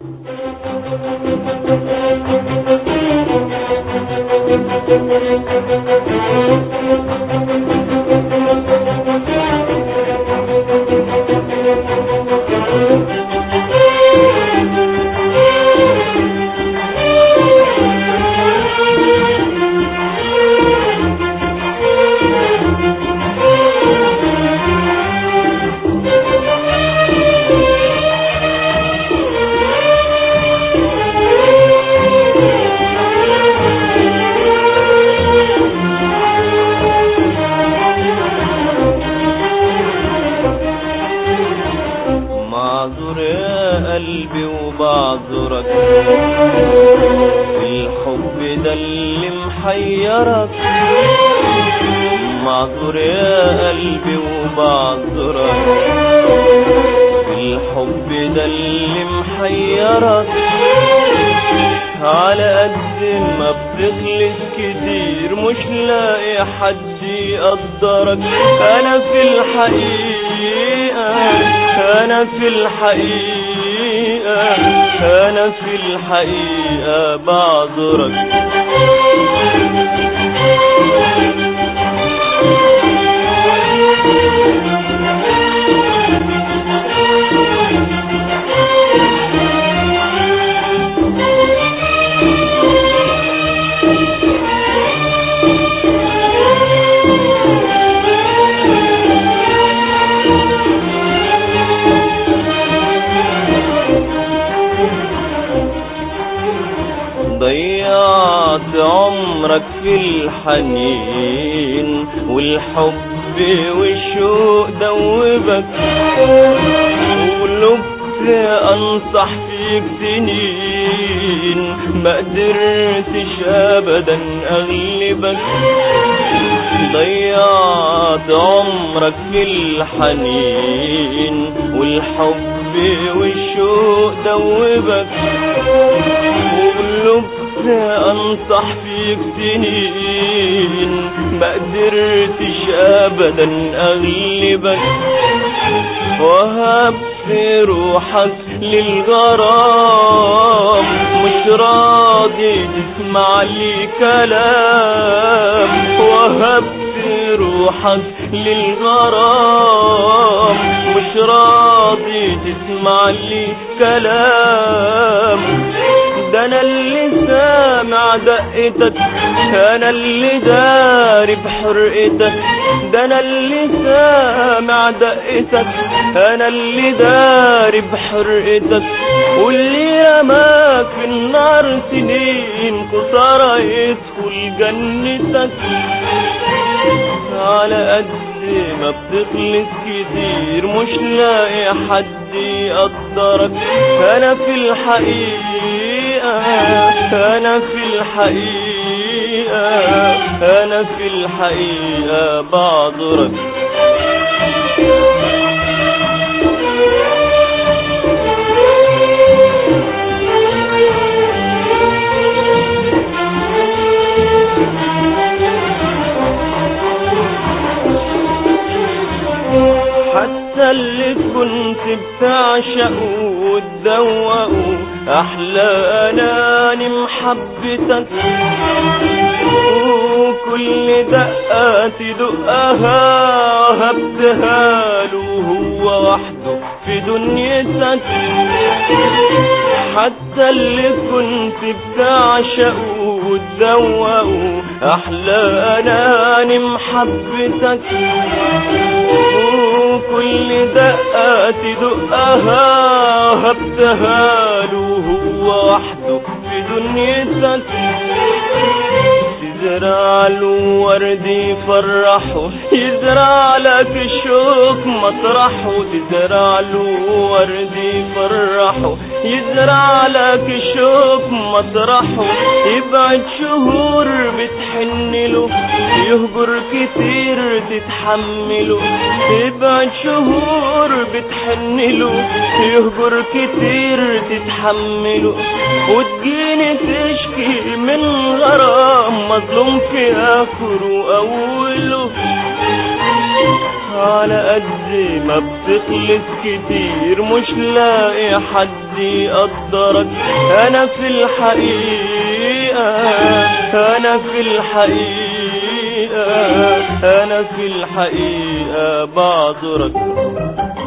معذور يا قلبي وبعذرك، الحب ده اللي محيرك. معذور يا قلبي وبعذرك، الحب ده اللي محيرك. على قد ما بتخلص كتير مش لاقي حد يقدرك. انا في الحقيقة أنا في الحقيقة بعذرك. ضيعت عمرك في الحنين والحب والشوق دوبك، ولبت انصح فيك سنين ما قدرتش ابدا اغلبك. ضيعت عمرك في الحنين والحب والشوق دوبك، ولبت انصح فيك سنين ما قدرتش ابدا اغلبك. وهبت روحك للغرام مش راضي تسمع لي كلام. وهبت روحك للغرام مش راضي تسمع لي كلام. ده انا اللي سامع دقتك، انا اللي داري بحرقتك. ده انا اللي سامع دقتك، انا اللي داري بحرقتك. واللي رماك في النار سنين قصارى يدخل جنتك. على قد ما بتخلص كتير مش لاقي حد يقدرك. انا في الحقيقة أنا في الحقيقة بعذرك. حتى اللي كنت بتعشقه وتدوقه احلى اناني محبتك. وكل دقة تدقها هبتها له هو وحده في دنيتك. حتى اللي كنت بتعشقه وتدوقه احلى اناني محبتك. وكل دقة تدقها هبتها له هو وحده في دنيتك. تزرع له ورد يفرحه يزرع لك الشوق مطرحه. تزرع له ورد يفرحه يزرع لك الشوق مطرحه. يبعد شهور بتحن له يهجر كتير تتحمله. يبعد شهور بتحن له يهجر كتير تتحمله. وتجيني تشكي من غرام مظلوم في آخره وأوله. على قد ما بتخلص كتير مش لاقي حد يقدرك. انا في الحقيقة انا في الحقيقة انا في الحقيقة بعذرك.